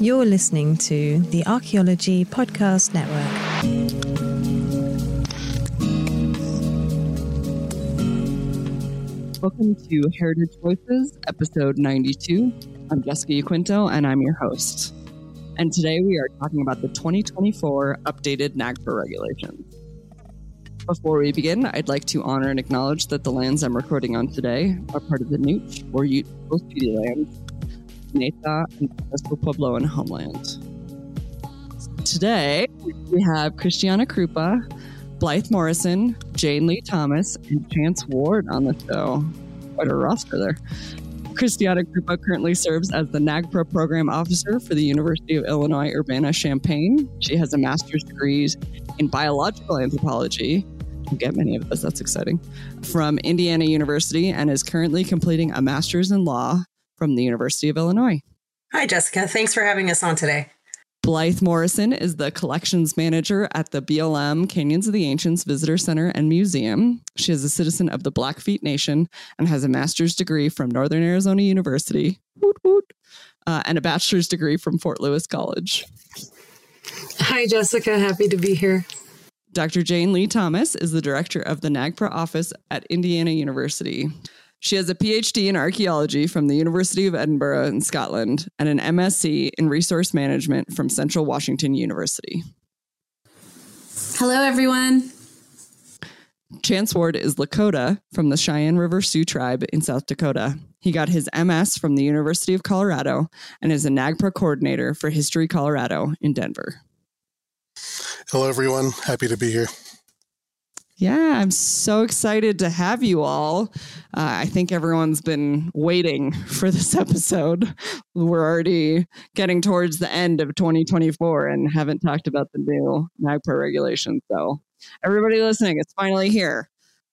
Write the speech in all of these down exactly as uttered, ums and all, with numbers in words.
You're listening to the Archaeology Podcast Network. Welcome to Heritage Voices, episode ninety-two. I'm Jessica Yaquinto, and I'm your host. And today we are talking about the twenty twenty-four updated NAGPRA regulations. Before we begin, I'd like to honor and acknowledge that the lands I'm recording on today are part of the Nooch, or Ute Coast Treaty Lands, Neta, and Nuestro Puebloan homeland. Today, we have Christiana Krupa, Blythe Morrison, Jane Lee Thomas, and Chance Ward on the show. Quite a roster there. Christiana Krupa currently serves as the NAGPRA Program Officer for the University of Illinois Urbana-Champaign. She has a master's degree in biological anthropology. Don't get many of those, that's exciting. From Indiana University, and is currently completing a master's in law from the University of Illinois. Hi, Jessica. Thanks for having us on today. Blythe Morrison is the collections manager at the B L M Canyons of the Ancients Visitor Center and Museum. She is a citizen of the Blackfeet Nation and has a master's degree from Northern Arizona University woot woot, uh, and a bachelor's degree from Fort Lewis College. Hi, Jessica. Happy to be here. Doctor Jane Lee Thomas is the director of the NAGPRA office at Indiana University. She has a P H D in archaeology from the University of Edinburgh in Scotland and an M S c in resource management from Central Washington University. Hello, everyone. Chance Ward is Lakota from the Cheyenne River Sioux Tribe in South Dakota. He got his M S from the University of Colorado and is a NAGPRA coordinator for History Colorado in Denver. Hello, everyone. Happy to be here. Yeah, I'm so excited to have you all. Uh, I think everyone's been waiting for this episode. We're already getting towards the end of twenty twenty-four and haven't talked about the new NAGPRA regulations. So everybody listening, it's finally here.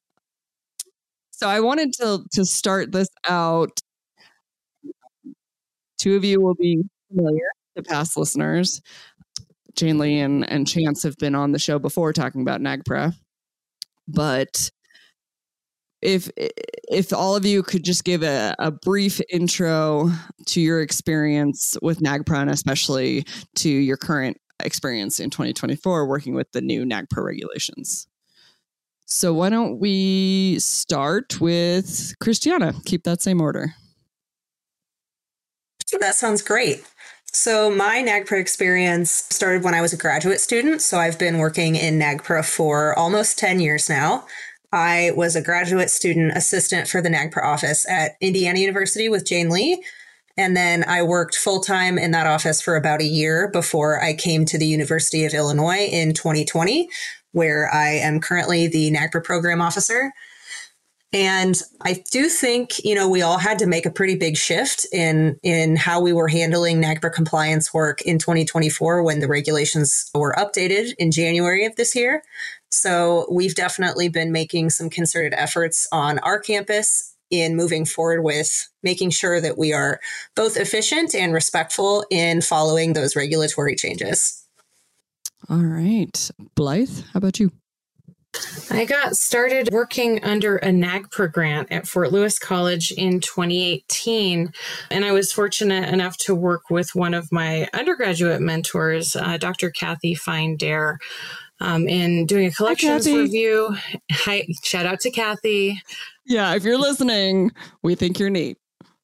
So I wanted to, to start this out. Two of you will be familiar to past listeners. Jane Lee and, and Chance have been on the show before talking about NAGPRA. But if if all of you could just give a, a brief intro to your experience with NAGPRA, and especially to your current experience in twenty twenty-four working with the new NAGPRA regulations. So why don't we start with Christiana? Keep that same order. That sounds great. So my NAGPRA experience started when I was a graduate student. So I've been working in NAGPRA for almost ten years now. I was a graduate student assistant for the NAGPRA office at Indiana University with Jane Lee. And then I worked full-time in that office for about a year before I came to the University of Illinois in twenty twenty, where I am currently the NAGPRA program officer. And I do think, you know, we all had to make a pretty big shift in, in how we were handling NAGPRA compliance work in twenty twenty-four when the regulations were updated in January of this year. So we've definitely been making some concerted efforts on our campus in moving forward with making sure that we are both efficient and respectful in following those regulatory changes. All right. Blythe, how about you? I got started working under a NAGPRA grant at Fort Lewis College in twenty eighteen, and I was fortunate enough to work with one of my undergraduate mentors, uh, Doctor Kathy Fine-Dare, um, in doing a collections Hi, review. Hi, shout out to Kathy. Yeah, if you're listening, we think you're neat.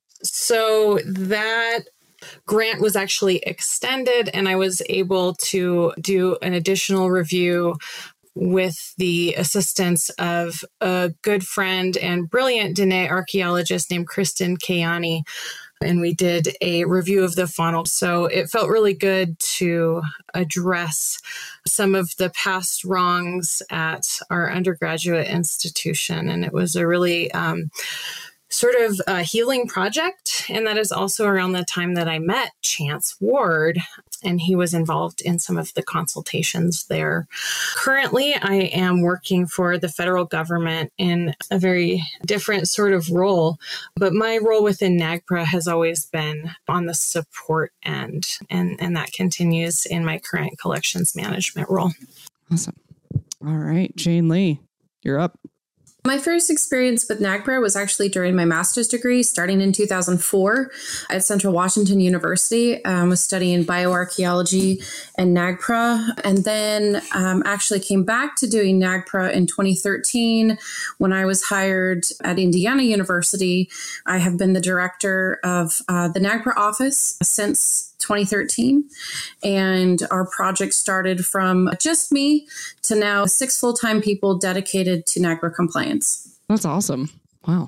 So that grant was actually extended, and I was able to do an additional review with the assistance of a good friend and brilliant Dene archaeologist named Kristen Kayani. And we did a review of the faunal. So it felt really good to address some of the past wrongs at our undergraduate institution. And it was a really um, sort of a healing project. And that is also around the time that I met Chance Ward, and he was involved in some of the consultations there. Currently, I am working for the federal government in a very different sort of role, but my role within NAGPRA has always been on the support end, and, and that continues in my current collections management role. Awesome. All right, Jane Lee, you're up. My first experience with NAGPRA was actually during my master's degree, starting in two thousand four at Central Washington University. I um, was studying bioarchaeology and NAGPRA, and then um, actually came back to doing NAGPRA in twenty thirteen when I was hired at Indiana University. I have been the director of uh, the NAGPRA office since twenty thirteen, and our project started from just me to now six full-time people dedicated to NAGPRA compliance. That's awesome. Wow.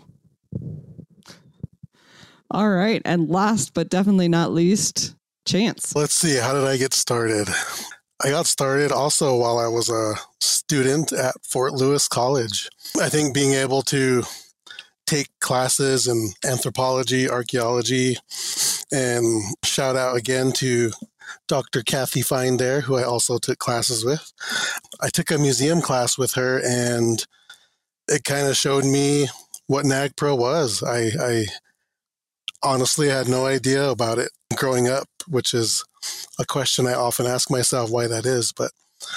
All right. And last but definitely not least, Chance. Let's see. How did I get started? I got started also while I was a student at Fort Lewis College. I think being able to take classes in anthropology, archaeology, and shout out again to Doctor Kathy Fine there, who I also took classes with. I took a museum class with her, and it kind of showed me what NAGPRA was. I, I honestly had no idea about it growing up, which is a question I often ask myself why that is. But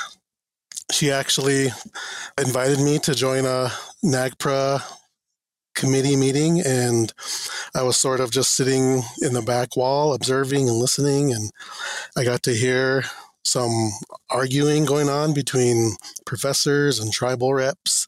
she actually invited me to join a NAGPRA committee meeting, and I was sort of just sitting in the back wall observing and listening, and I got to hear some arguing going on between professors and tribal reps,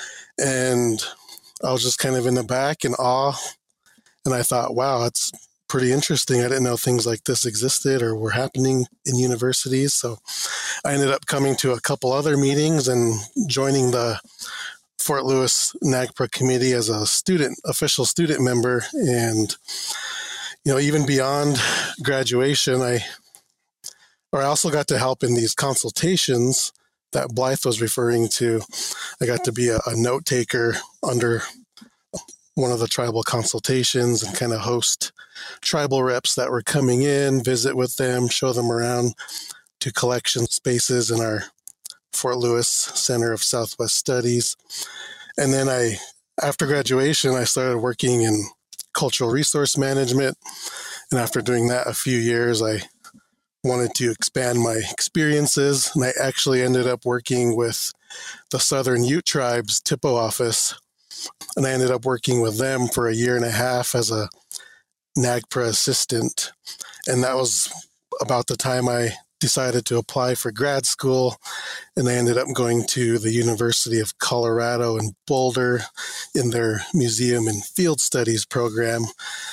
and I was just kind of in the back in awe, and I thought, wow, that's pretty interesting. I didn't know things like this existed or were happening in universities. So I ended up coming to a couple other meetings and joining the Fort Lewis NAGPRA committee as a student, official student member. And, you know, even beyond graduation, I, or I also got to help in these consultations that Blythe was referring to. I got to be a, a note taker under one of the tribal consultations and kind of host tribal reps that were coming in, visit with them, show them around to collection spaces in our Fort Lewis Center of Southwest Studies. And then I, after graduation, I started working in cultural resource management. And after doing that a few years, I wanted to expand my experiences. And I actually ended up working with the Southern Ute Tribes T I P O office. And I ended up working with them for a year and a half as a NAGPRA assistant. And that was about the time I decided to apply for grad school, and I ended up going to the University of Colorado in Boulder in their museum and field studies program,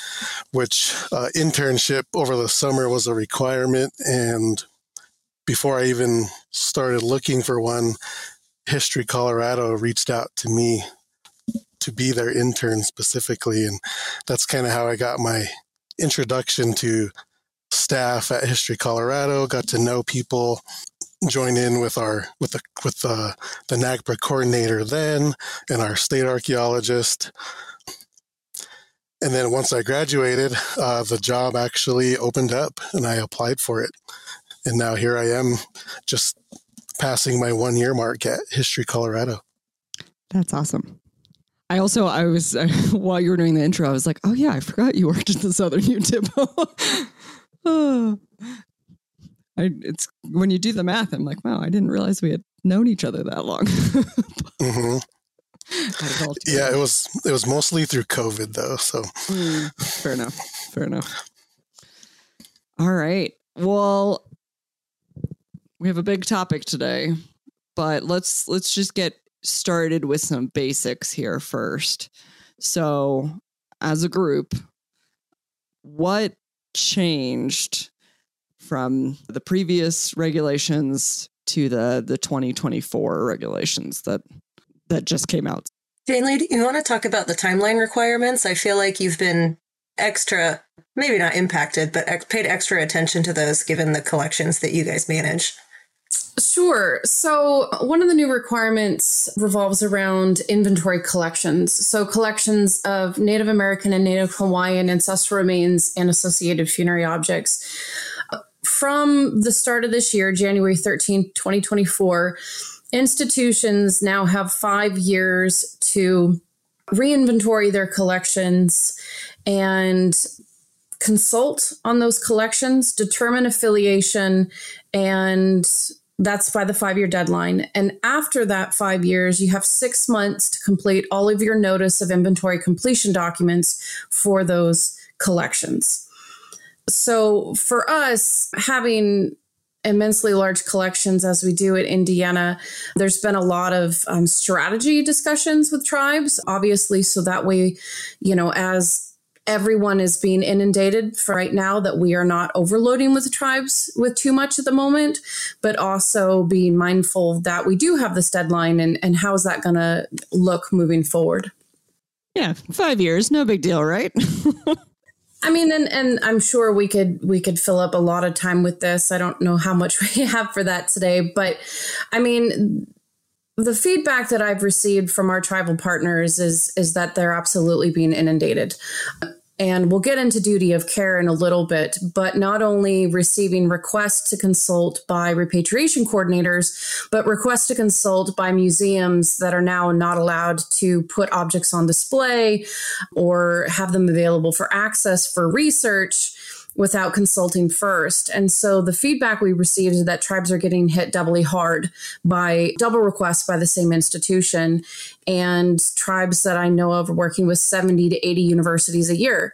which uh, internship over the summer was a requirement. And before I even started looking for one, History Colorado reached out to me to be their intern specifically. And that's kind of how I got my introduction to staff at History Colorado, got to know people, join in with our with the with the, the NAGPRA coordinator then, and our state archaeologist. And then once I graduated, uh, the job actually opened up, and I applied for it. And now here I am, just passing my one year mark at History Colorado. That's awesome. I also, I was, uh, while you were doing the intro, I was like, oh yeah, I forgot you worked at the Southern Ute T I P O. Oh. I, it's when you do the math, I'm like, wow, I didn't realize we had known each other that long. Mm-hmm. Yeah, it was it was mostly through COVID though. So mm, fair enough. Fair enough. All right. Well, we have a big topic today, but let's let's just get started with some basics here first. So, as a group, what changed from the previous regulations to the the twenty twenty-four regulations that that just came out? Jane Lee, do you want to talk about the timeline requirements? I feel like you've been extra, maybe not impacted, but ex- paid extra attention to those given the collections that you guys manage. Sure. So one of the new requirements revolves around inventory collections. So collections of Native American and Native Hawaiian ancestral remains and associated funerary objects. From the start of this year, January thirteenth, twenty twenty-four, institutions now have five years to re-inventory their collections and consult on those collections, determine affiliation, and That's by the five-year deadline. And after that five years, you have six months to complete all of your notice of inventory completion documents for those collections. So for us, having immensely large collections as we do at Indiana, there's been a lot of um, strategy discussions with tribes, obviously, so that way, you know, as everyone is being inundated for right now, that we are not overloading with the tribes with too much at the moment, but also being mindful that we do have this deadline and, and how is that going to look moving forward? Yeah, five years, no big deal, right? I mean, and, and I'm sure we could we could fill up a lot of time with this. I don't know how much we have for that today, but I mean, the feedback that I've received from our tribal partners is is that they're absolutely being inundated. And we'll get into duty of care in a little bit, but not only receiving requests to consult by repatriation coordinators, but requests to consult by museums that are now not allowed to put objects on display or have them available for access for research without consulting first. And so the feedback we received is that tribes are getting hit doubly hard by double requests by the same institution. And tribes that I know of are working with seventy to eighty universities a year.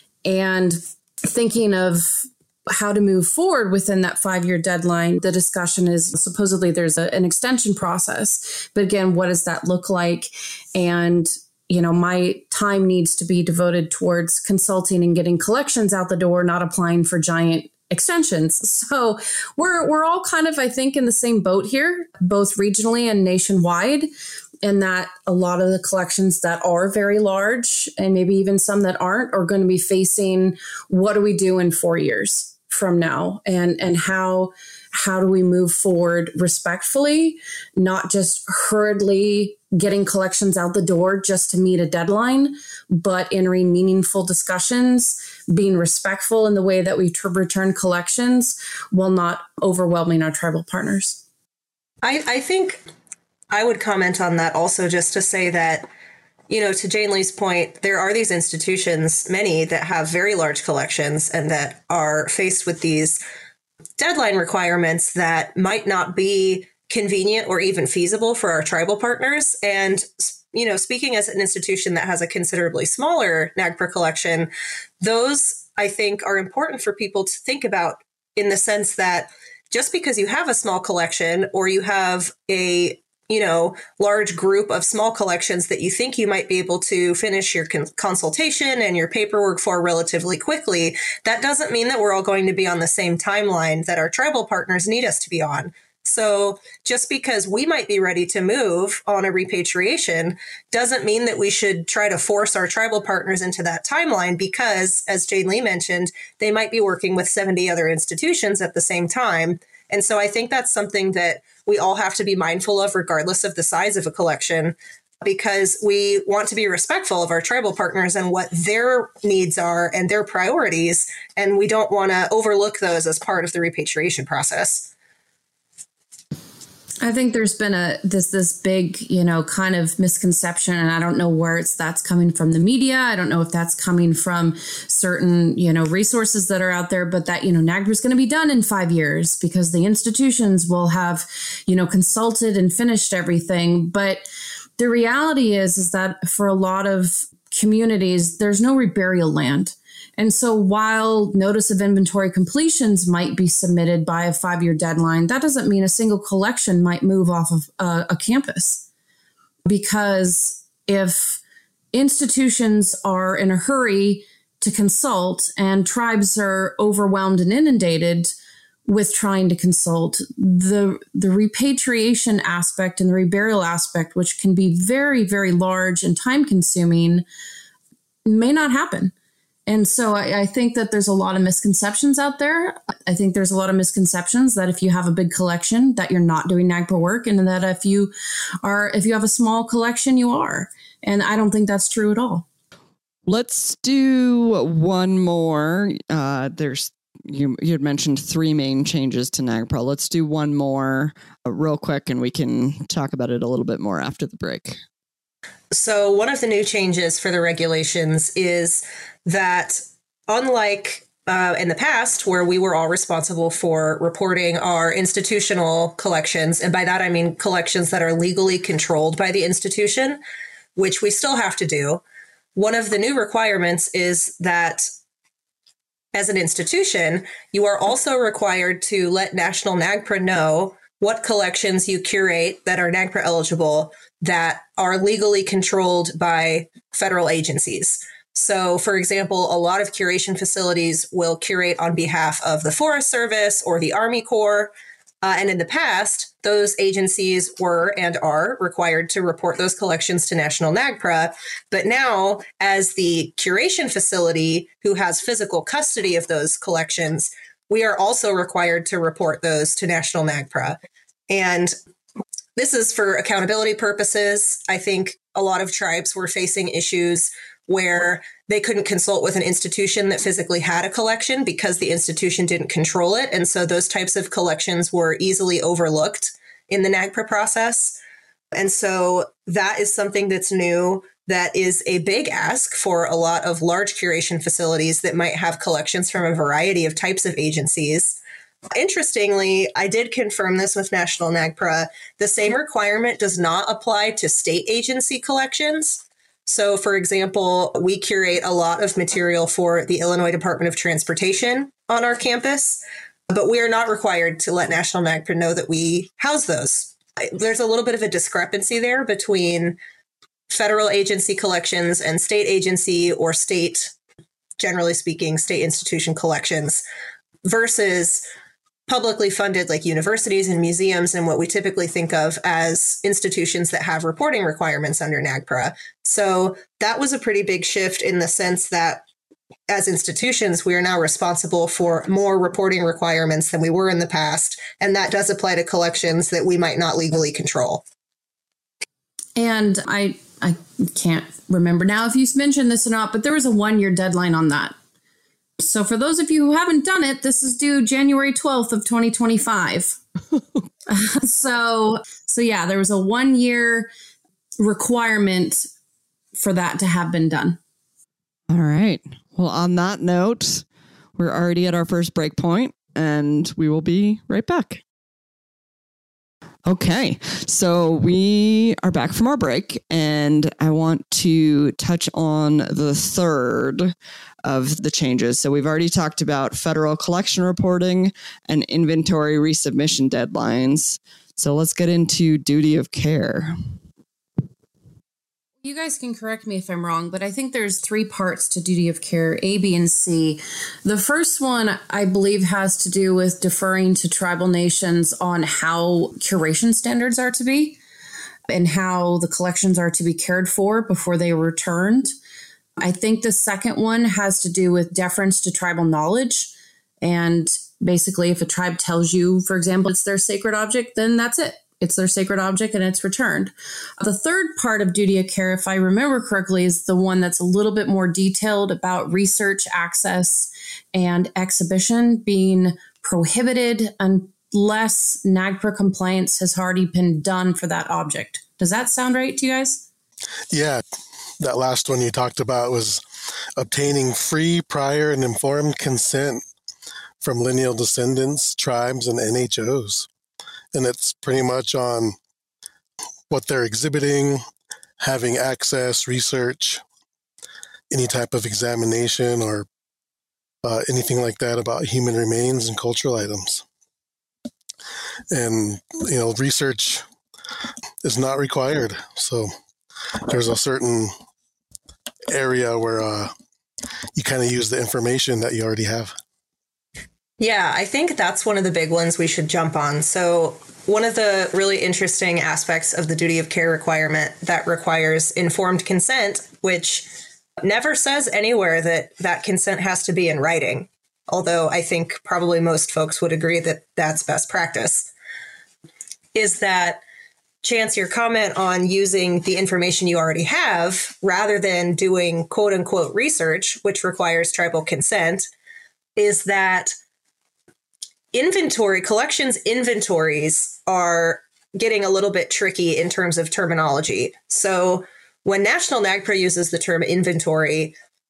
And thinking of how to move forward within that five-year deadline, the discussion is supposedly there's a, an extension process. But again, what does that look like? And you know, my time needs to be devoted towards consulting and getting collections out the door, not applying for giant extensions. So we're we're all kind of, I think, in the same boat here, both regionally and nationwide, in that a lot of the collections that are very large and maybe even some that aren't are going to be facing what do we do in four years from now, and and how how do we move forward respectfully, not just hurriedly getting collections out the door just to meet a deadline, but entering meaningful discussions, being respectful in the way that we t- return collections while not overwhelming our tribal partners. I, I think I would comment on that also, just to say that, you know, to Jane Lee's point, there are these institutions, many that have very large collections and that are faced with these deadline requirements that might not be convenient or even feasible for our tribal partners. And, you know, speaking as an institution that has a considerably smaller NAGPRA collection, those, I think, are important for people to think about, in the sense that just because you have a small collection or you have a, you know, large group of small collections that you think you might be able to finish your con- consultation and your paperwork for relatively quickly, that doesn't mean that we're all going to be on the same timeline that our tribal partners need us to be on. So just because we might be ready to move on a repatriation doesn't mean that we should try to force our tribal partners into that timeline, because, as Jane Lee mentioned, they might be working with seventy other institutions at the same time. And so I think that's something that we all have to be mindful of, regardless of the size of a collection, because we want to be respectful of our tribal partners and what their needs are and their priorities. And we don't want to overlook those as part of the repatriation process. I think there's been a this this big, you know, kind of misconception, and I don't know where it's that's coming from the media. I don't know if that's coming from certain, you know, resources that are out there, but that, you know, NAGPRA is going to be done in five years because the institutions will have, you know, consulted and finished everything. But the reality is, is that for a lot of communities, there's no reburial land. And so while notice of inventory completions might be submitted by a five-year deadline, that doesn't mean a single collection might move off of a, a campus. Because if institutions are in a hurry to consult and tribes are overwhelmed and inundated with trying to consult, the, the repatriation aspect and the reburial aspect, which can be very, very large and time-consuming, may not happen. And so I, I think that there's a lot of misconceptions out there. I think there's a lot of misconceptions that if you have a big collection, that you're not doing NAGPRA work, and that if you are, if you have a small collection, you are. And I don't think that's true at all. Let's do one more. Uh, there's you you had mentioned three main changes to NAGPRA. Let's do one more uh, real quick, and we can talk about it a little bit more after the break. So one of the new changes for the regulations is that, unlike uh, in the past where we were all responsible for reporting our institutional collections. And by that, I mean collections that are legally controlled by the institution, which we still have to do. One of the new requirements is that as an institution, you are also required to let National NAGPRA know what collections you curate that are NAGPRA eligible that are legally controlled by federal agencies. So, for example, a lot of curation facilities will curate on behalf of the Forest Service or the Army Corps. Uh, and in the past, those agencies were and are required to report those collections to National NAGPRA. But now, as the curation facility who has physical custody of those collections, we are also required to report those to National NAGPRA. And this is for accountability purposes. I think a lot of tribes were facing issues where they couldn't consult with an institution that physically had a collection because the institution didn't control it. And so those types of collections were easily overlooked in the NAGPRA process. And so that is something that's new, that is a big ask for a lot of large curation facilities that might have collections from a variety of types of agencies. Interestingly, I did confirm this with National NAGPRA. The same requirement does not apply to state agency collections. So, for example, we curate a lot of material for the Illinois Department of Transportation on our campus, but we are not required to let National NAGPRA know that we house those. There's a little bit of a discrepancy there between federal agency collections and state agency or state, generally speaking, state institution collections versus publicly funded like universities and museums and what we typically think of as institutions that have reporting requirements under NAGPRA. So that was a pretty big shift in the sense that as institutions, we are now responsible for more reporting requirements than we were in the past. And that does apply to collections that we might not legally control. And I, I can't remember now if you mentioned this or not, but there was a one-year deadline on that. So for those of you who haven't done it, this is due January twelfth of twenty twenty-five. so, so yeah, there was a one year requirement for that to have been done. All right. Well, on that note, we're already at our first break point and we will be right back. Okay, so we are back from our break, and I want to touch on the third of the changes. So we've already talked about federal collection reporting and inventory resubmission deadlines. So let's get into duty of care. You guys can correct me if I'm wrong, but I think there's three parts to duty of care, A, B, and C. The first one, I believe, has to do with deferring to tribal nations on how curation standards are to be and how the collections are to be cared for before they are returned. I think the second one has to do with deference to tribal knowledge. And basically, if a tribe tells you, for example, it's their sacred object, then that's it. It's their sacred object and it's returned. The third part of duty of care, if I remember correctly, is the one that's a little bit more detailed about research, access, and exhibition being prohibited unless NAGPRA compliance has already been done for that object. Does that sound right to you guys? Yeah, that last one you talked about was obtaining free, prior, and informed consent from lineal descendants, tribes, and N H Os. And it's pretty much on what they're exhibiting, having access, research, any type of examination or uh, anything like that about human remains and cultural items. And, you know, research is not required. So there's a certain area where uh, you kind of use the information that you already have. Yeah, I think that's one of the big ones we should jump on. So one of the really interesting aspects of the duty of care requirement that requires informed consent, which never says anywhere that that consent has to be in writing, although I think probably most folks would agree that that's best practice, is that, Chance, your comment on using the information you already have rather than doing quote unquote research, which requires tribal consent, is that inventory, collections inventories are getting a little bit tricky in terms of terminology. So when National NAGPRA uses the term inventory,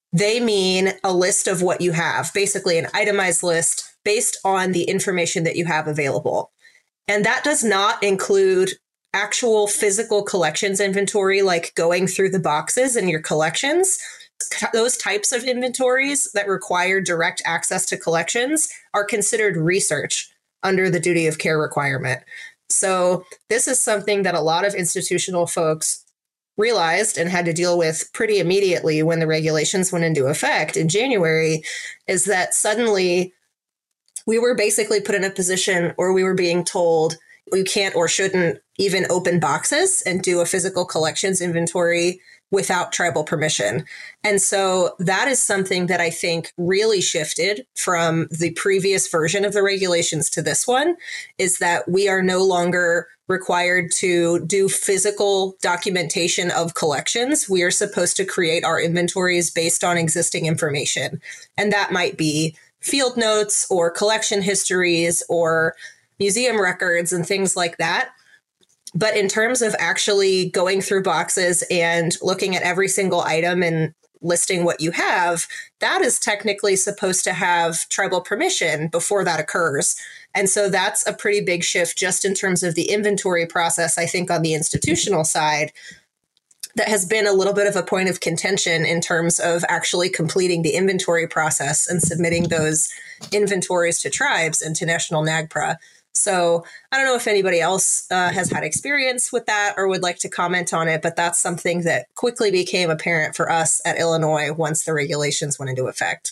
they mean a list of what you have, basically an itemized list based on the information that you have available. And that does not include actual physical collections inventory, like going through the boxes in your collections. Those types of inventories that require direct access to collections are considered research under the duty of care requirement. So this is something that a lot of institutional folks realized and had to deal with pretty immediately when the regulations went into effect in January, is that suddenly we were basically put in a position where we were being told you can't or shouldn't even open boxes and do a physical collections inventory without tribal permission. And so that is something that I think really shifted from the previous version of the regulations to this one, is that we are no longer required to do physical documentation of collections. We are supposed to create our inventories based on existing information. And that might be field notes or collection histories or museum records and things like that. But in terms of actually going through boxes and looking at every single item and listing what you have, that is technically supposed to have tribal permission before that occurs. And so that's a pretty big shift just in terms of the inventory process, I think, on the institutional side, that has been a little bit of a point of contention in terms of actually completing the inventory process and submitting those inventories to tribes and to National NAGPRA. So I don't know if anybody else uh, has had experience with that or would like to comment on it, but that's something that quickly became apparent for us at Illinois once the regulations went into effect.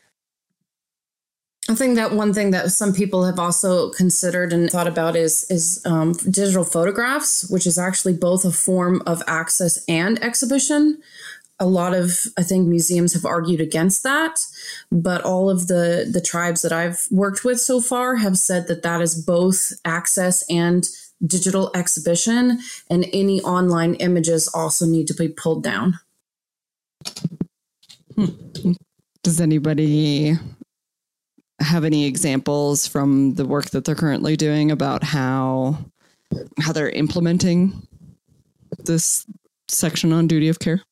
I think that one thing that some people have also considered and thought about is is um, digital photographs, which is actually both a form of access and exhibition. A lot of, I think, museums have argued against that, but all of the, the tribes that I've worked with so far have said that that is both access and digital exhibition, and any online images also need to be pulled down. Hmm. Does anybody have any examples from the work that they're currently doing about how how they're implementing this section on duty of care?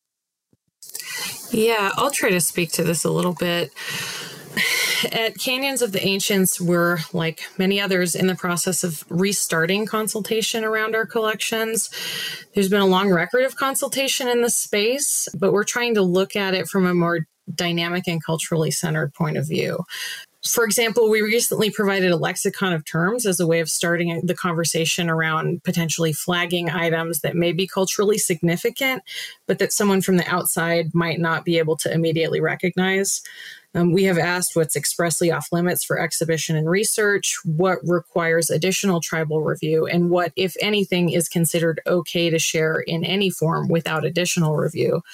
Yeah, I'll try to speak to this a little bit. At Canyons of the Ancients, we're, like many others, in the process of restarting consultation around our collections. There's been a long record of consultation in this space, but we're trying to look at it from a more dynamic and culturally centered point of view. For example, we recently provided a lexicon of terms as a way of starting the conversation around potentially flagging items that may be culturally significant, but that someone from the outside might not be able to immediately recognize. Um, we have asked what's expressly off limits for exhibition and research, what requires additional tribal review, and what, if anything, is considered okay to share in any form without additional review.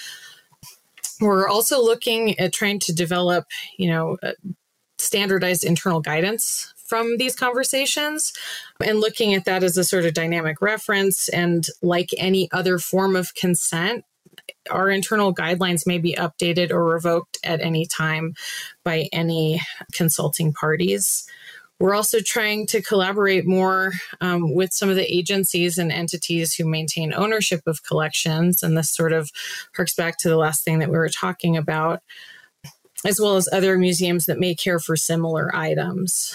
We're also looking at trying to develop, you know, uh, standardized internal guidance from these conversations and looking at that as a sort of dynamic reference. And like any other form of consent, our internal guidelines may be updated or revoked at any time by any consulting parties. We're also trying to collaborate more um, with some of the agencies and entities who maintain ownership of collections. And this sort of harks back to the last thing that we were talking about, as well as other museums that may care for similar items.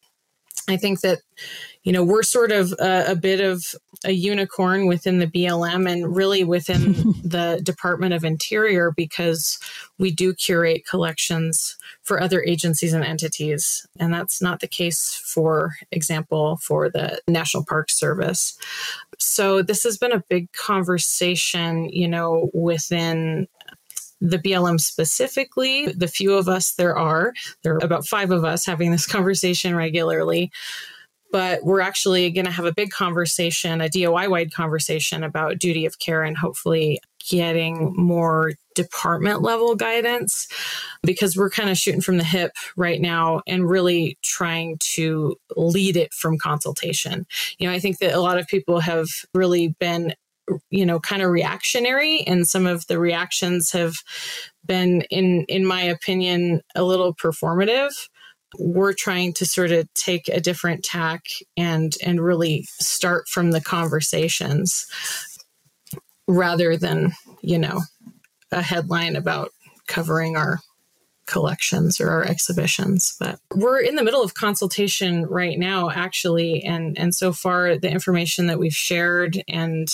I think that, you know, we're sort of a, a bit of a unicorn within the B L M and really within the Department of Interior, because we do curate collections for other agencies and entities. And that's not the case, for example, for the National Park Service. So this has been a big conversation, you know, within the B L M specifically. The few of us there are, there are about five of us having this conversation regularly, but we're actually going to have a big conversation, a D O I-wide conversation about duty of care, and hopefully getting more department level guidance, because we're kind of shooting from the hip right now and really trying to lead it from consultation. You know, I think that a lot of people have really been, you know, kind of reactionary, and some of the reactions have been, in in my opinion, a little performative. We're trying to sort of take a different tack and and really start from the conversations rather than, you know, a headline about covering our collections or our exhibitions. But we're in the middle of consultation right now, actually. And, and so far, the information that we've shared and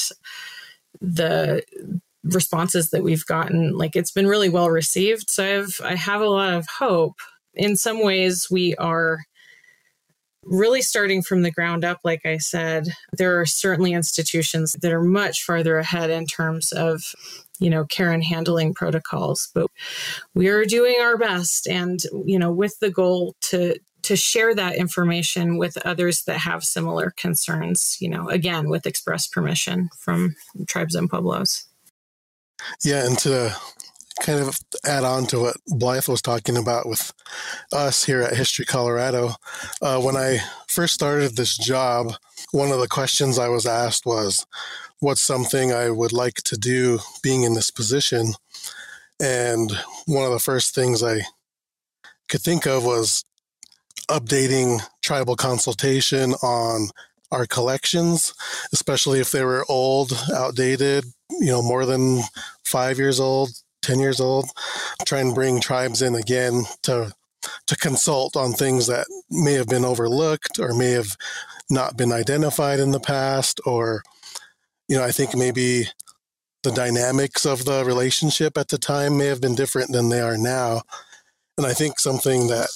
the responses that we've gotten, like, it's been really well received. So I've, I have a lot of hope. In some ways, we are really starting from the ground up. Like I said, there are certainly institutions that are much farther ahead in terms of, you know, care and handling protocols, but we are doing our best. And, you know, with the goal to, to share that information with others that have similar concerns, you know, again, with express permission from tribes and pueblos. Yeah. And to kind of add on to what Blythe was talking about with us here at History Colorado, uh, when I first started this job, one of the questions I was asked was, what's something I would like to do being in this position? And one of the first things I could think of was updating tribal consultation on our collections, especially if they were old, outdated, you know, more than five years old, ten years old. Try and bring tribes in again to to consult on things that may have been overlooked or may have not been identified in the past, or, you know, I think maybe the dynamics of the relationship at the time may have been different than they are now. And I think something that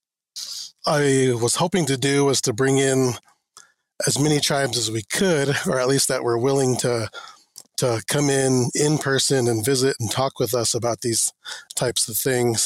I was hoping to do was to bring in as many tribes as we could, or at least that were willing to to come in in person and visit and talk with us about these types of things.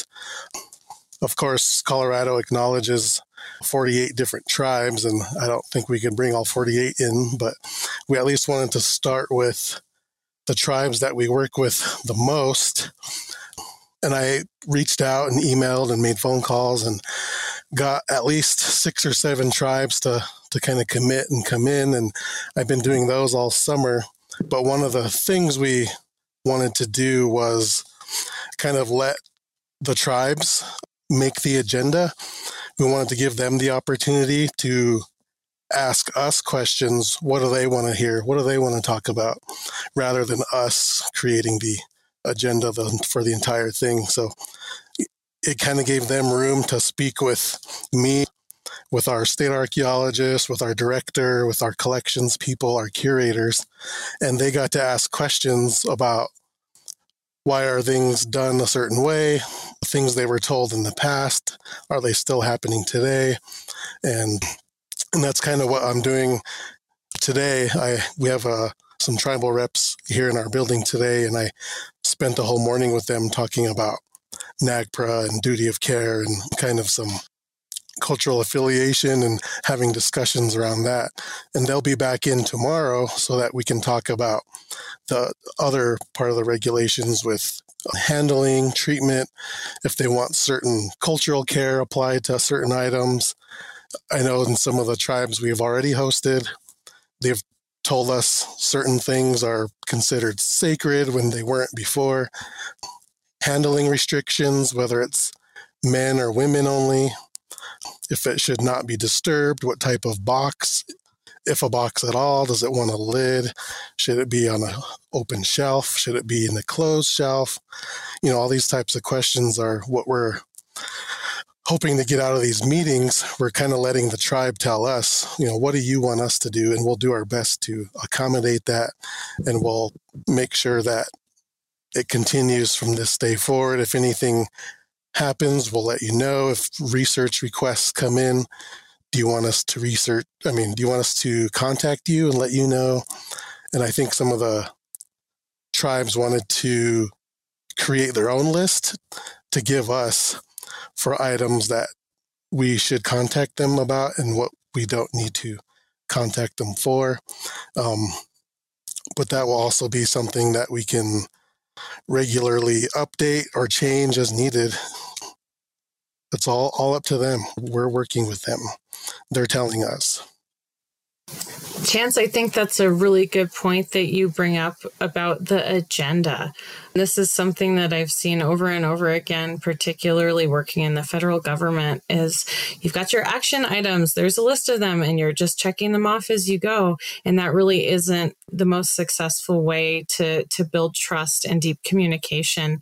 Of course, Colorado acknowledges forty-eight different tribes, and I don't think we could bring all forty-eight in, but we at least wanted to start with the tribes that we work with the most. And I reached out and emailed and made phone calls and got at least six or seven tribes to, to kind of commit and come in. And I've been doing those all summer. But one of the things we wanted to do was kind of let the tribes make the agenda. We wanted to give them the opportunity to ask us questions. What do they want to hear? What do they want to talk about? Rather than us creating the agenda for the entire thing. So it kind of gave them room to speak with me, with our state archaeologist, with our director, with our collections people, our curators, and they got to ask questions about why are things done a certain way, things they were told in the past, are they still happening today? And and that's kind of what I'm doing today. I we have uh, some tribal reps here in our building today, and I spent the whole morning with them talking about NAGPRA and duty of care and kind of some cultural affiliation and having discussions around that. And they'll be back in tomorrow so that we can talk about the other part of the regulations with handling, treatment, if they want certain cultural care applied to certain items. I know in some of the tribes we've already hosted, they've told us certain things are considered sacred when they weren't before. Handling restrictions, whether it's men or women only, if it should not be disturbed, what type of box, if a box at all, does it want a lid? Should it be on an open shelf? Should it be in a closed shelf? You know, all these types of questions are what we're hoping to get out of these meetings. We're kind of letting the tribe tell us, you know, what do you want us to do? And we'll do our best to accommodate that. And we'll make sure that it continues from this day forward. If anything happens, we'll let you know. If research requests come in, do you want us to research? I mean, do you want us to contact you and let you know? And I think some of the tribes wanted to create their own list to give us for items that we should contact them about and what we don't need to contact them for. Um, but that will also be something that we can regularly update or change as needed. It's all, all up to them. We're working with them. They're telling us. Chance, I think that's a really good point that you bring up about the agenda. This is something that I've seen over and over again, particularly working in the federal government, is you've got your action items, there's a list of them, and you're just checking them off as you go. And that really isn't the most successful way to, to build trust and deep communication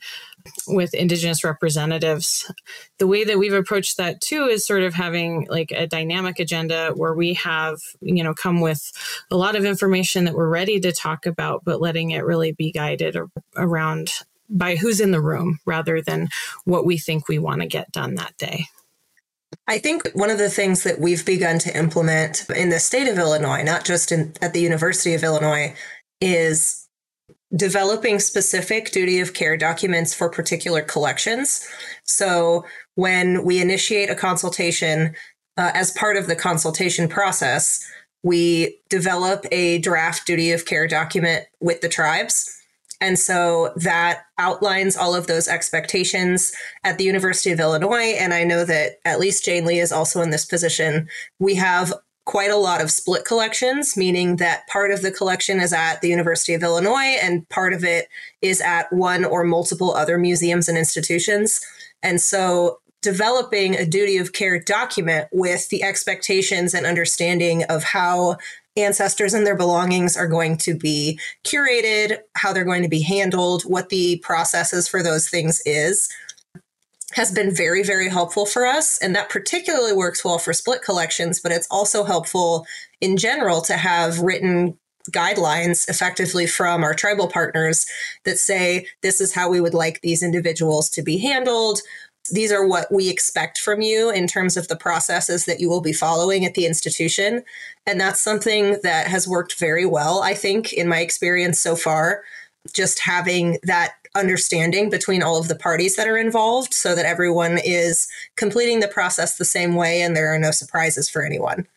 with Indigenous representatives. The way that we've approached that too is sort of having like a dynamic agenda where we have, you know, come with a lot of information that we're ready to talk about, but letting it really be guided around by who's in the room rather than what we think we want to get done that day. I think one of the things that we've begun to implement in the state of Illinois, not just in, at the University of Illinois, is developing specific duty of care documents for particular collections. So when we initiate a consultation, uh, as part of the consultation process, we develop a draft duty of care document with the tribes. And so that outlines all of those expectations at the University of Illinois. And I know that at least Jane Lee is also in this position. We have quite a lot of split collections, meaning that part of the collection is at the University of Illinois and part of it is at one or multiple other museums and institutions. And so developing a duty of care document with the expectations and understanding of how ancestors and their belongings are going to be curated, how they're going to be handled, what the processes for those things is, has been very, very helpful for us. And that particularly works well for split collections, but it's also helpful in general to have written guidelines effectively from our tribal partners that say, this is how we would like these individuals to be handled. These are what we expect from you in terms of the processes that you will be following at the institution. And that's something that has worked very well, I think, in my experience so far, just having that understanding between all of the parties that are involved so that everyone is completing the process the same way and there are no surprises for anyone.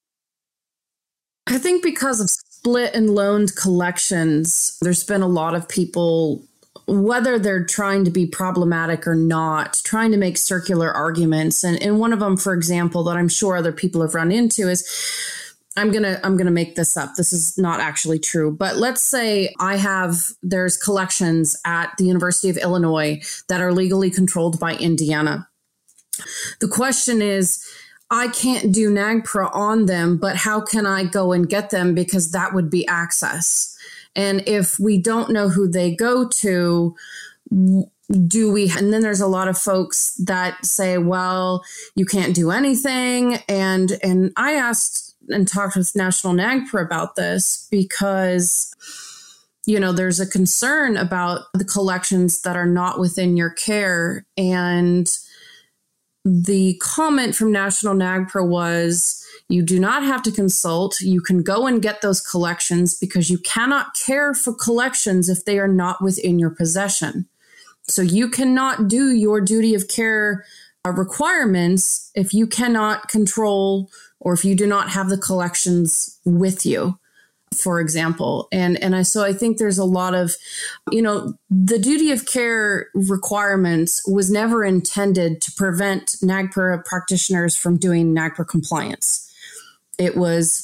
I think because of split and loaned collections, there's been a lot of people, whether they're trying to be problematic or not, trying to make circular arguments. And, and one of them, for example, that I'm sure other people have run into is, I'm going to I'm going to make this up. This is not actually true. But let's say I have, there's collections at the University of Illinois that are legally controlled by Indiana. The question is, I can't do NAGPRA on them, but how can I go and get them? Because that would be access. And if we don't know who they go to, do we? And then there's a lot of folks that say, well, you can't do anything. And and I asked and talked with National NAGPRA about this because, you know, there's a concern about the collections that are not within your care. And the comment from National NAGPRA was, you do not have to consult. You can go and get those collections because you cannot care for collections if they are not within your possession. So you cannot do your duty of care uh, requirements if you cannot control or if you do not have the collections with you, for example. And and I so I think there's a lot of, you know, the duty of care requirements was never intended to prevent NAGPRA practitioners from doing NAGPRA compliance. It was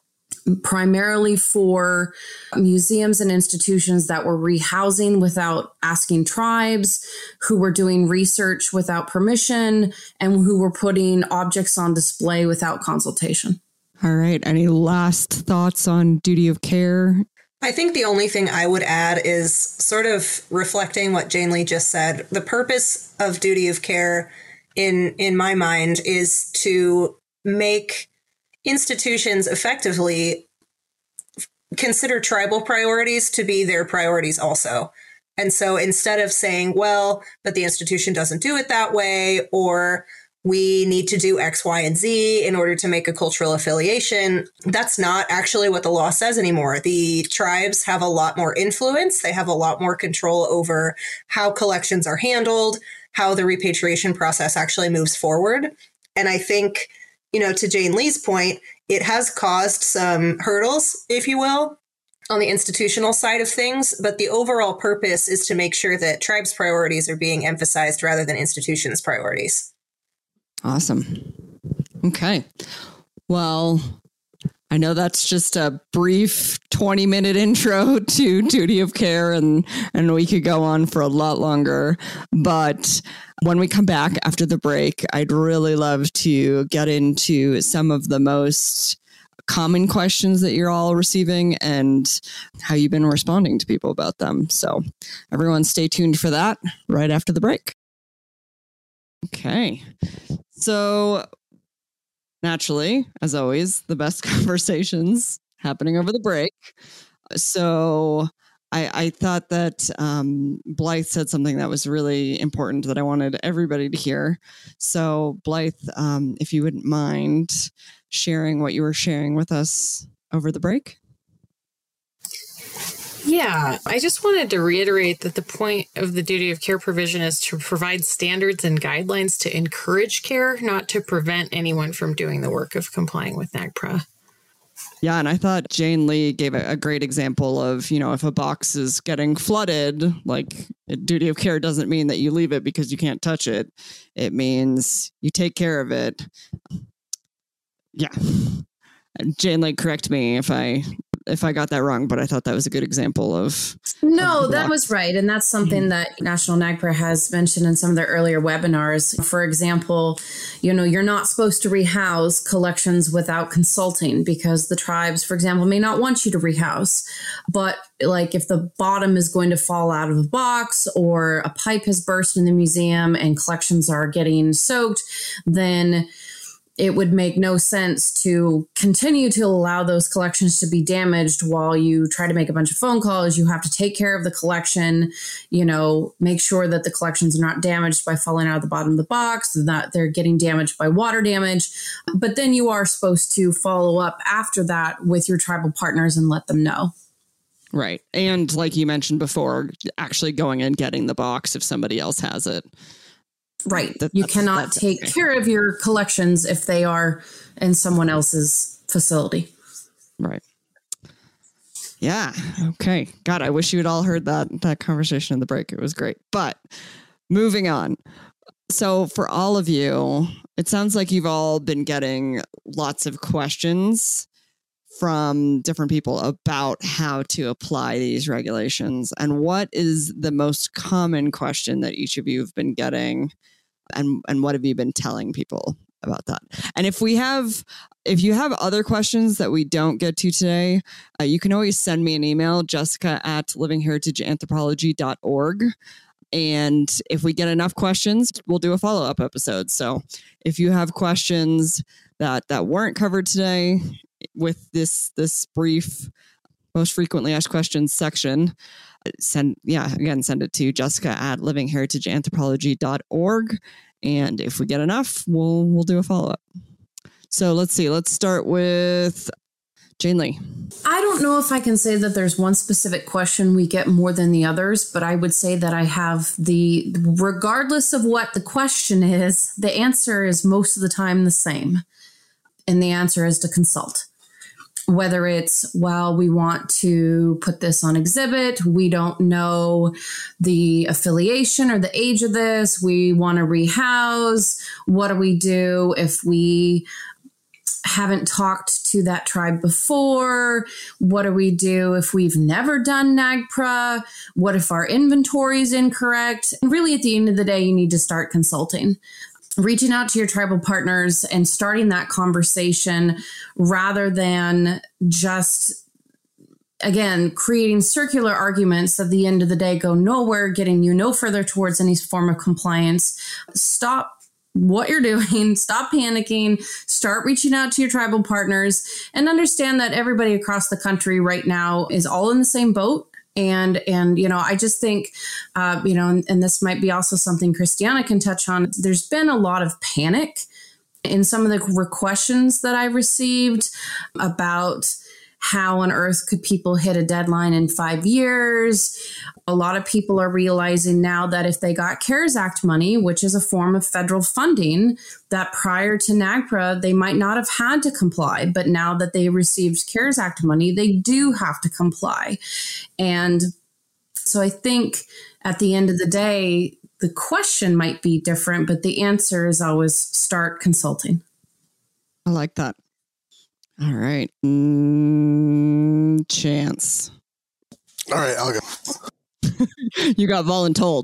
primarily for museums and institutions that were rehousing without asking tribes, who were doing research without permission, and who were putting objects on display without consultation. All right. Any last thoughts on duty of care? I think the only thing I would add is sort of reflecting what Jane Lee just said. The purpose of duty of care in, in my mind is to make institutions effectively consider tribal priorities to be their priorities also. And so instead of saying, well, but the institution doesn't do it that way, or we need to do X, Y, and Z in order to make a cultural affiliation, that's not actually what the law says anymore. The tribes have a lot more influence. They have a lot more control over how collections are handled, how the repatriation process actually moves forward. And I think, you know, to Jane Lee's point, it has caused some hurdles, if you will, on the institutional side of things. But the overall purpose is to make sure that tribes' priorities are being emphasized rather than institutions' priorities. Awesome. Okay. Well, I know that's just a brief twenty minute intro to duty of care, and, and we could go on for a lot longer. But when we come back after the break, I'd really love to get into some of the most common questions that you're all receiving and how you've been responding to people about them. So everyone stay tuned for that right after the break. Okay. So naturally, as always, the best conversations happening over the break. So I, I thought that um, Blythe said something that was really important that I wanted everybody to hear. So Blythe, um, if you wouldn't mind sharing what you were sharing with us over the break. Yeah, I just wanted to reiterate that the point of the duty of care provision is to provide standards and guidelines to encourage care, not to prevent anyone from doing the work of complying with NAGPRA. Yeah, and I thought Jane Lee gave a, a great example of, you know, if a box is getting flooded, like duty of care doesn't mean that you leave it because you can't touch it. It means you take care of it. Yeah. Jane Lee, correct me if I if I got that wrong, but I thought that was a good example of. No, of that was right. And that's something mm-hmm. that National NAGPRA has mentioned in some of their earlier webinars. For example, you know, you're not supposed to rehouse collections without consulting because the tribes, for example, may not want you to rehouse. But like if the bottom is going to fall out of the box or a pipe has burst in the museum and collections are getting soaked, then it would make no sense to continue to allow those collections to be damaged while you try to make a bunch of phone calls. You have to take care of the collection, you know, make sure that the collections are not damaged by falling out of the bottom of the box, that they're getting damaged by water damage. But then you are supposed to follow up after that with your tribal partners and let them know. Right. And like you mentioned before, actually going and getting the box if somebody else has it. Right. That, you cannot take okay. care of your collections if they are in someone else's facility. Right. Yeah. Okay. God, I wish you had all heard that, that conversation in the break. It was great. But moving on. So for all of you, it sounds like you've all been getting lots of questions from different people about how to apply these regulations. And what is the most common question that each of you have been getting? And, and what have you been telling people about that? And if we have, if you have other questions that we don't get to today, uh, you can always send me an email, Jessica at living heritage anthropology dot org. And if we get enough questions, we'll do a follow-up episode. So if you have questions that, that weren't covered today with this, this brief, most frequently asked questions section, send, yeah, again, send it to Jessica at living heritage anthropology dot org. And if we get enough, we'll, we'll do a follow-up. So let's see, let's start with Jane Lee. I don't know if I can say that there's one specific question we get more than the others, but I would say that I have the, regardless of what the question is, the answer is most of the time the same. And the answer is to consult. Whether it's, well, we want to put this on exhibit, we don't know the affiliation or the age of this, we want to rehouse, what do we do if we haven't talked to that tribe before? What do we do if we've never done NAGPRA? What if our inventory is incorrect? And really, at the end of the day, you need to start consulting. Reaching out to your tribal partners and starting that conversation rather than just, again, creating circular arguments at the end of the day go nowhere, getting you no further towards any form of compliance. Stop what you're doing, stop panicking, start reaching out to your tribal partners, and understand that everybody across the country right now is all in the same boat. And, and, you know, I just think, uh, you know, and, and this might be also something Christiana can touch on. There's been a lot of panic in some of the questions that I received about how on earth could people hit a deadline in five years? A lot of people are realizing now that if they got CARES Act money, which is a form of federal funding, that prior to NAGPRA, they might not have had to comply. But now that they received CARES Act money, they do have to comply. And so I think at the end of the day, the question might be different, but the answer is always start consulting. I like that. All right. Mm, Chance. All right, I'll go. You got voluntold.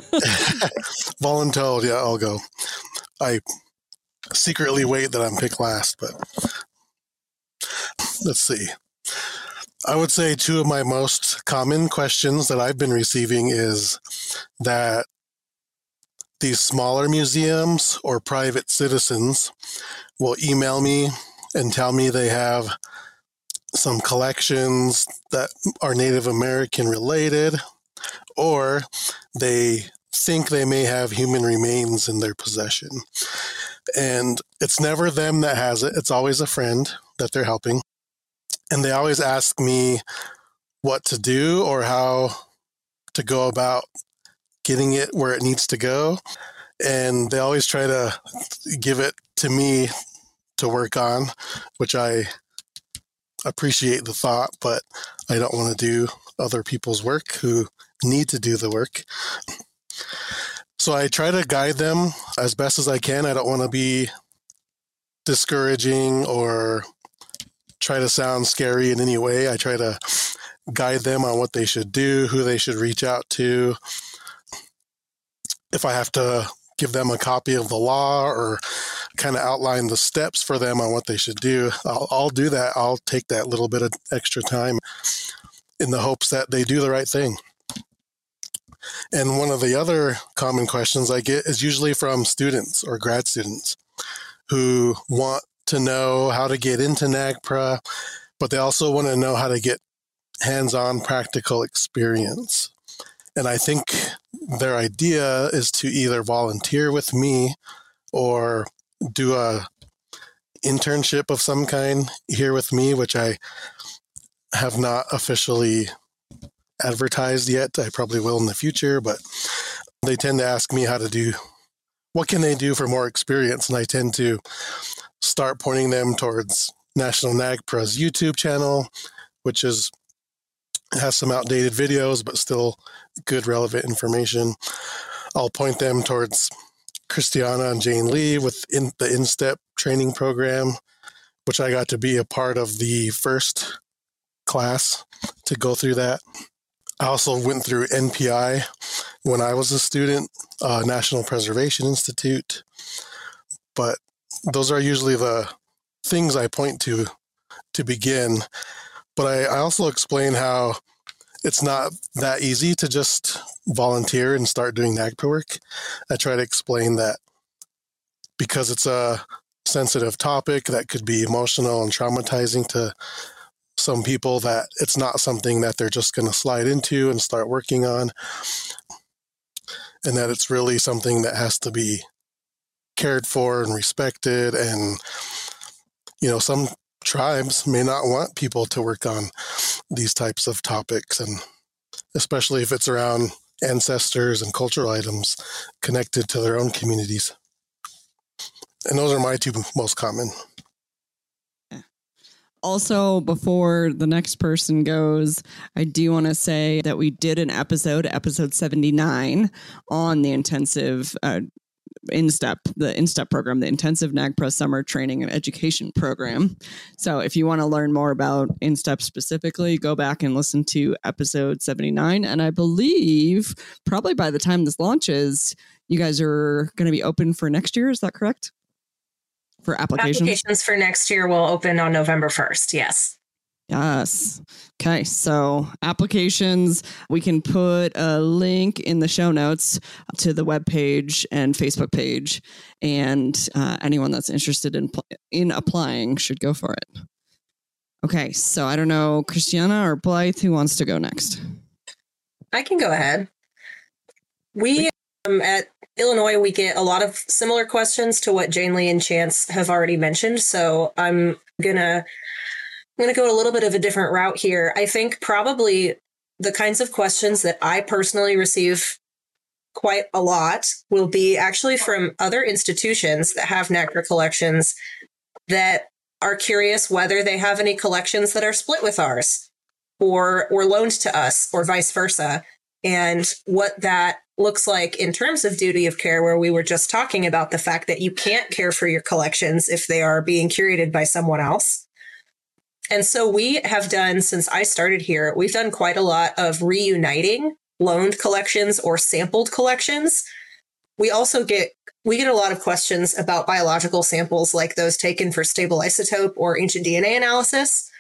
Voluntold, yeah, I'll go. I secretly wait that I'm picked last, but let's see. I would say two of my most common questions that I've been receiving is that these smaller museums or private citizens will email me and tell me they have some collections that are Native American related, or they think they may have human remains in their possession. And it's never them that has it. It's always a friend that they're helping. And they always ask me what to do or how to go about getting it where it needs to go. And they always try to give it to me to work on, which I appreciate the thought, but I don't want to do other people's work who need to do the work. So I try to guide them as best as I can. I don't want to be discouraging or try to sound scary in any way. I try to guide them on what they should do, who they should reach out to. If I have to give them a copy of the law or kind of outline the steps for them on what they should do, I'll, I'll do that. I'll take that little bit of extra time in the hopes that they do the right thing. And one of the other common questions I get is usually from students or grad students who want to know how to get into NAGPRA, but they also want to know how to get hands-on practical experience. And I think their idea is to either volunteer with me or do a internship of some kind here with me, which I have not officially advertised yet. I probably will in the future, but they tend to ask me how to do, what can they do for more experience? And I tend to start pointing them towards National NAGPRA's YouTube channel, which is has some outdated videos, but still good, relevant information. I'll point them towards Christiana and Jane Lee with in, the InStep training program, which I got to be a part of the first class to go through that. I also went through N P I when I was a student, uh, National Preservation Institute. But those are usually the things I point to to begin. But I, I also explain how it's not that easy to just volunteer and start doing NAGPRA work. I try to explain that because it's a sensitive topic that could be emotional and traumatizing to some people, that it's not something that they're just going to slide into and start working on, and that it's really something that has to be cared for and respected. And, you know, some tribes may not want people to work on these types of topics, and especially if it's around ancestors and cultural items connected to their own communities. And those are my two most common. Also, before the next person goes, I do want to say that we did an episode, episode seventy-nine, on the intensive uh, InStep, the InStep program, the Intensive NAGPRA Summer Training and Education Program. So if you want to learn more about InStep specifically, go back and listen to episode seventy-nine. And I believe probably by the time this launches, you guys are going to be open for next year. Is that correct? For applications? Applications for next year will open on November first. Yes. Yes. Okay. So applications, we can put a link in the show notes to the webpage and Facebook page. And uh, anyone that's interested in, in applying should go for it. Okay. So I don't know, Christiana or Blythe, who wants to go next? I can go ahead. We um, at Illinois, we get a lot of similar questions to what Jane Lee and Chance have already mentioned. So I'm going to I'm going to go a little bit of a different route here. I think probably the kinds of questions that I personally receive quite a lot will be actually from other institutions that have NAGPRA collections that are curious whether they have any collections that are split with ours or, or loaned to us or vice versa, and what that looks like in terms of duty of care, where we were just talking about the fact that you can't care for your collections if they are being curated by someone else. And so we have done, since I started here, we've done quite a lot of reuniting loaned collections or sampled collections. We also get, we get a lot of questions about biological samples like those taken for stable isotope or ancient D N A analysis.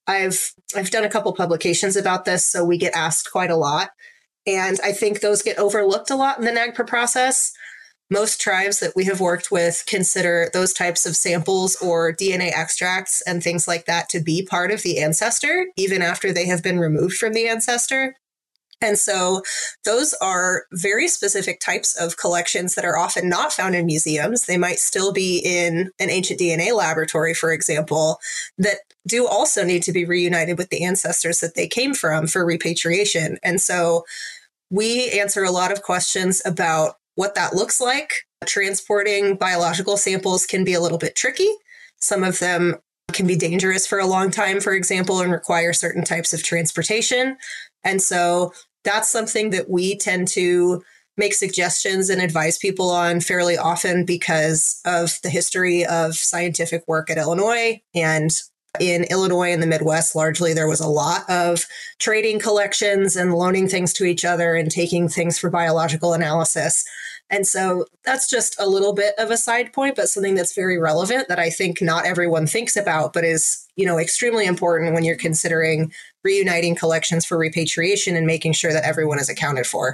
I've I've done a couple publications about this, so we get asked quite a lot. And I think those get overlooked a lot in the NAGPRA process. Most tribes that we have worked with consider those types of samples or D N A extracts and things like that to be part of the ancestor, even after they have been removed from the ancestor. And so those are very specific types of collections that are often not found in museums. They might still be in an ancient D N A laboratory, for example, that do also need to be reunited with the ancestors that they came from for repatriation. And so we answer a lot of questions about what that looks like. Transporting biological samples can be a little bit tricky. Some of them can be dangerous for a long time, for example, and require certain types of transportation. And so that's something that we tend to make suggestions and advise people on fairly often because of the history of scientific work at Illinois. And in Illinois and the Midwest, largely, there was a lot of trading collections and loaning things to each other and taking things for biological analysis. And so that's just a little bit of a side point, but something that's very relevant that I think not everyone thinks about, but is, you know, extremely important when you're considering reuniting collections for repatriation and making sure that everyone is accounted for.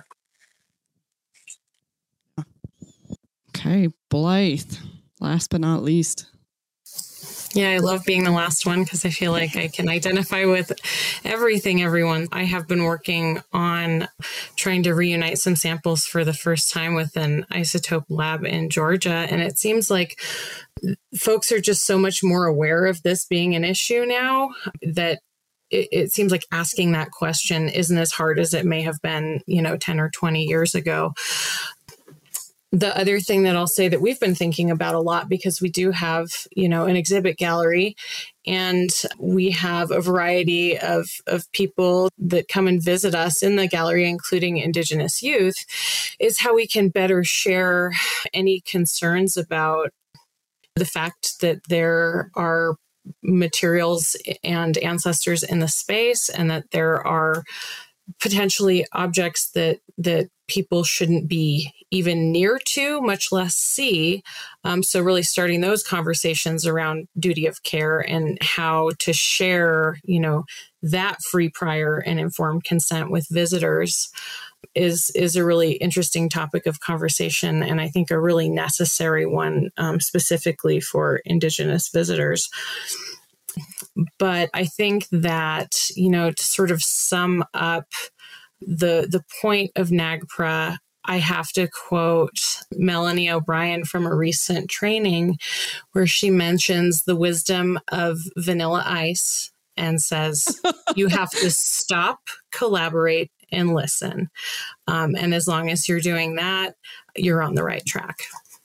Okay, Blythe, last but not least. Yeah, I love being the last one because I feel like I can identify with everything, everyone. I have been working on trying to reunite some samples for the first time with an isotope lab in Georgia. And it seems like folks are just so much more aware of this being an issue now that it, it seems like asking that question isn't as hard as it may have been, you know, ten or twenty years ago. The other thing that I'll say that we've been thinking about a lot, because we do have, you know, an exhibit gallery and we have a variety of, of people that come and visit us in the gallery, including Indigenous youth, is how we can better share any concerns about the fact that there are materials and ancestors in the space and that there are potentially objects that that people shouldn't be even near to, much less see. Um, so really starting those conversations around duty of care and how to share, you know, that free, prior, and informed consent with visitors is is a really interesting topic of conversation, and I think a really necessary one, um, specifically for Indigenous visitors. But I think that, you know, to sort of sum up the the point of NAGPRA, I have to quote Melanie O'Brien from a recent training where she mentions the wisdom of vanilla ice and says, you have to stop, collaborate, and listen. Um, and as long as you're doing that, you're on the right track.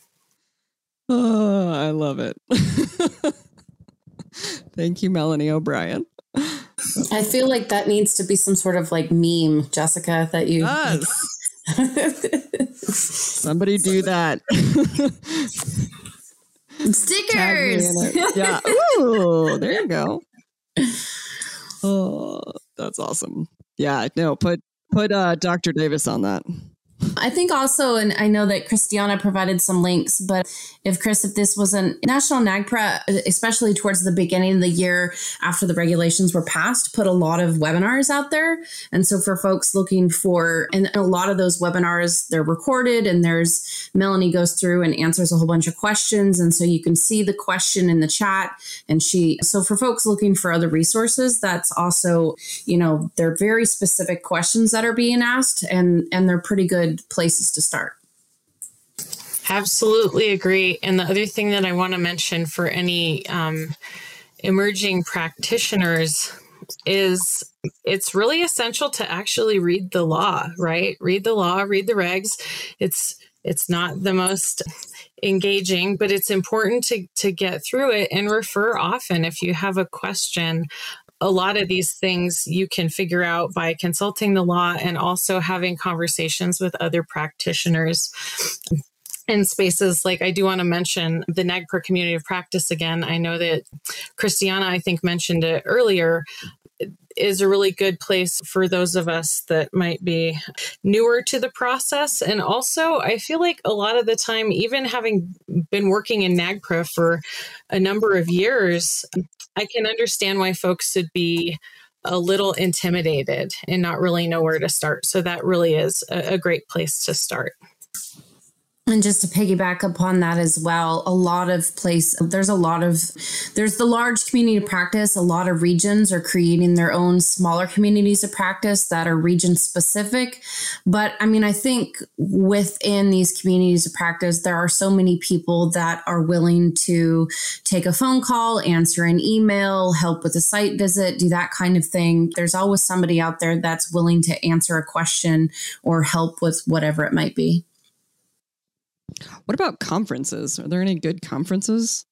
Oh, I love it. Thank you, Melanie O'Brien. I feel like that needs to be some sort of like meme, Jessica, that you... Yes. Somebody do that. Stickers. Yeah. Ooh, there you go. Oh, that's awesome. Yeah. No, put put uh, Doctor Davis on that. I think also, and I know that Christiana provided some links, but if Chris, if this was a National NAGPRA, especially towards the beginning of the year after the regulations were passed, put a lot of webinars out there. And so for folks looking for, and a lot of those webinars, they're recorded and there's, Melanie goes through and answers a whole bunch of questions. And so you can see the question in the chat. And she, so for folks looking for other resources, that's also, you know, they're very specific questions that are being asked and, and they're pretty good places to start. Absolutely agree. And the other thing that I want to mention for any um, emerging practitioners is it's really essential to actually read the law, right? Read the law, read the regs. It's it's not the most engaging, but it's important to to get through it and refer often if you have a question. A lot of these things you can figure out by consulting the law and also having conversations with other practitioners in spaces. Like, I do want to mention the NAGPRA community of practice again. I know that Christiana, I think, mentioned it earlier. is a really good place for those of us that might be newer to the process. And also, I feel like a lot of the time, even having been working in NAGPRA for a number of years, I can understand why folks would be a little intimidated and not really know where to start. So that really is a, a great place to start. And just to piggyback upon that as well, a lot of place, there's a lot of, there's the large community of practice. A lot of regions are creating their own smaller communities of practice that are region specific. But I mean, I think within these communities of practice, there are so many people that are willing to take a phone call, answer an email, help with a site visit, do that kind of thing. There's always somebody out there that's willing to answer a question or help with whatever it might be. What about conferences? Are there any good conferences?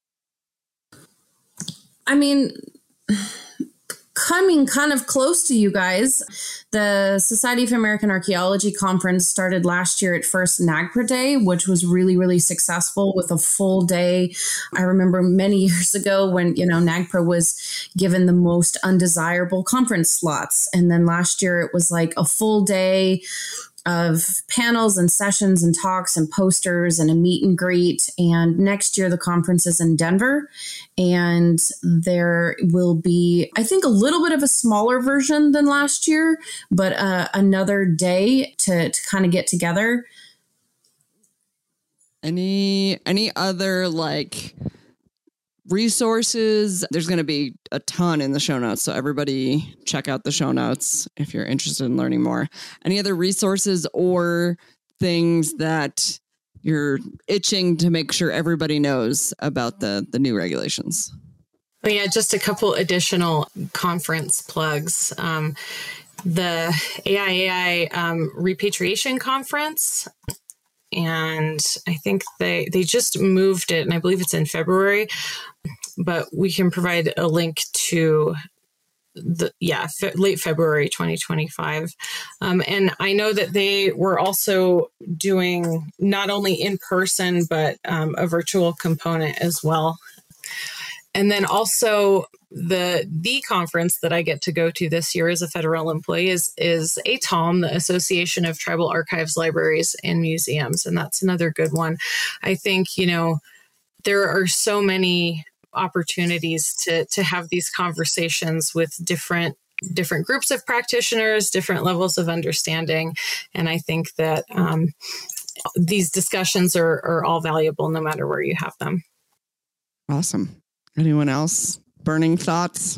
I mean, coming kind of close to you guys, the Society of American Archaeology Conference started last year at First NAGPRA Day, which was really, really successful with a full day. I remember many years ago when, you know, NAGPRA was given the most undesirable conference slots. And then last year it was like a full day of panels and sessions and talks and posters and a meet and greet. And next year, the conference is in Denver. And there will be, I think, a little bit of a smaller version than last year, but uh, another day to, to kind of get together. Any, any other like resources? There's going to be a ton in the show notes, so everybody check out the show notes if you're interested in learning more. Any other resources or things that you're itching to make sure everybody knows about the the new regulations? Oh, yeah, just a couple additional conference plugs. Um, the A I A I um, Repatriation Conference, and I think they they just moved it, and I believe it's in February. But we can provide a link to the, yeah, fe- late February twenty twenty-five. Um, and I know that they were also doing not only in person, but um, a virtual component as well. And then also the the conference that I get to go to this year as a federal employee is, is A T A L M, the Association of Tribal Archives, Libraries, and Museums. And that's another good one. I think, you know, there are so many opportunities to to have these conversations with different different groups of practitioners, different levels of understanding. And I think that um, these discussions are, are all valuable no matter where you have them. Awesome. Anyone else? Burning thoughts?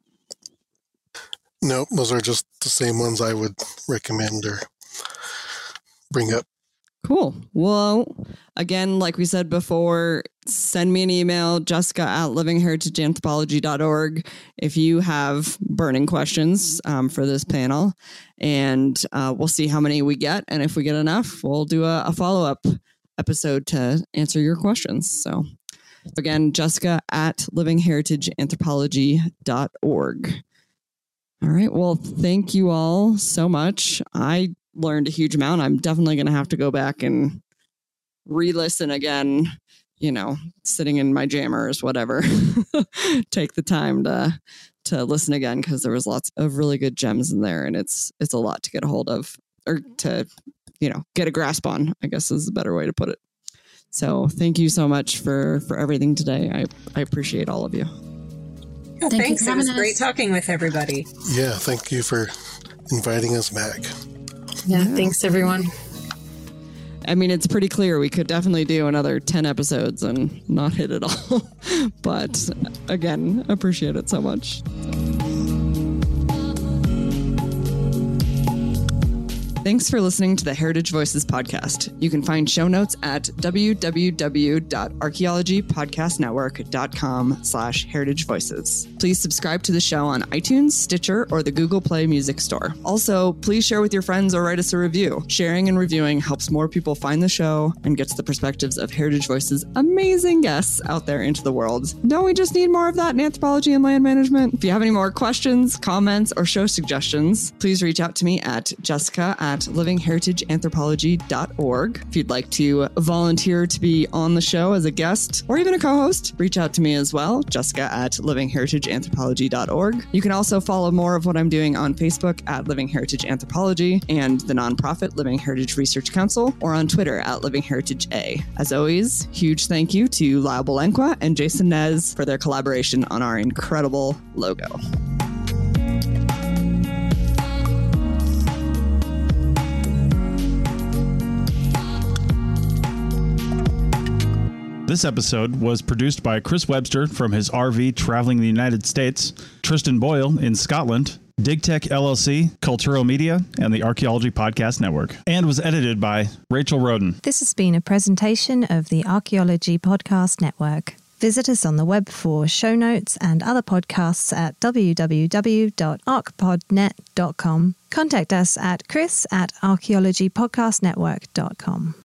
Nope, those are just the same ones I would recommend or bring up. Cool. Well, again, like we said before, send me an email, Jessica at living heritage anthropology dot org, if you have burning questions um, for this panel. And uh, we'll see how many we get. And if we get enough, we'll do a, a follow-up episode to answer your questions. So again, Jessica at living heritage anthropology dot org. All right. Well, thank you all so much. I learned a huge amount. I'm definitely going to have to go back and re-listen again, you know, sitting in my jammers, whatever. Take the time to to listen again, because there was lots of really good gems in there, and it's it's a lot to get a hold of, or to, you know, get a grasp on, I guess is a better way to put it. So thank you so much for for everything today. I, I appreciate all of you. Well, Thank thanks. you for It was having great us. talking with everybody. Yeah, thank you for inviting us back. Yeah, thanks everyone. I mean, it's pretty clear we could definitely do another ten episodes and not hit it all. But again, appreciate it so much. Thanks for listening to the Heritage Voices podcast. You can find show notes at w w w dot archaeology podcast network dot com slash heritage voices. Please subscribe to the show on iTunes, Stitcher, or the Google Play Music Store. Also, please share with your friends or write us a review. Sharing and reviewing helps more people find the show and gets the perspectives of Heritage Voices' amazing guests out there into the world. Don't we just need more of that in anthropology and land management? If you have any more questions, comments, or show suggestions, please reach out to me at Jessica at at living heritage anthropology dot org. If you'd like to volunteer to be on the show as a guest or even a co-host, reach out to me as well, Jessica at living heritage anthropology dot org. You can also follow more of what I'm doing on Facebook at Living Heritage Anthropology and the nonprofit Living Heritage Research Council, or on Twitter at Living Heritage A. As always, huge thank you to Lyle Belenqua and Jason Nez for their collaboration on our incredible logo. This episode was produced by Chris Webster from his R V traveling the United States, Tristan Boyle in Scotland, DigTech L L C, Cultural Media, and the Archaeology Podcast Network, and was edited by Rachel Roden. This has been a presentation of the Archaeology Podcast Network. Visit us on the web for show notes and other podcasts at w w w dot arch pod net dot com. Contact us at chris at archaeology podcast network dot com.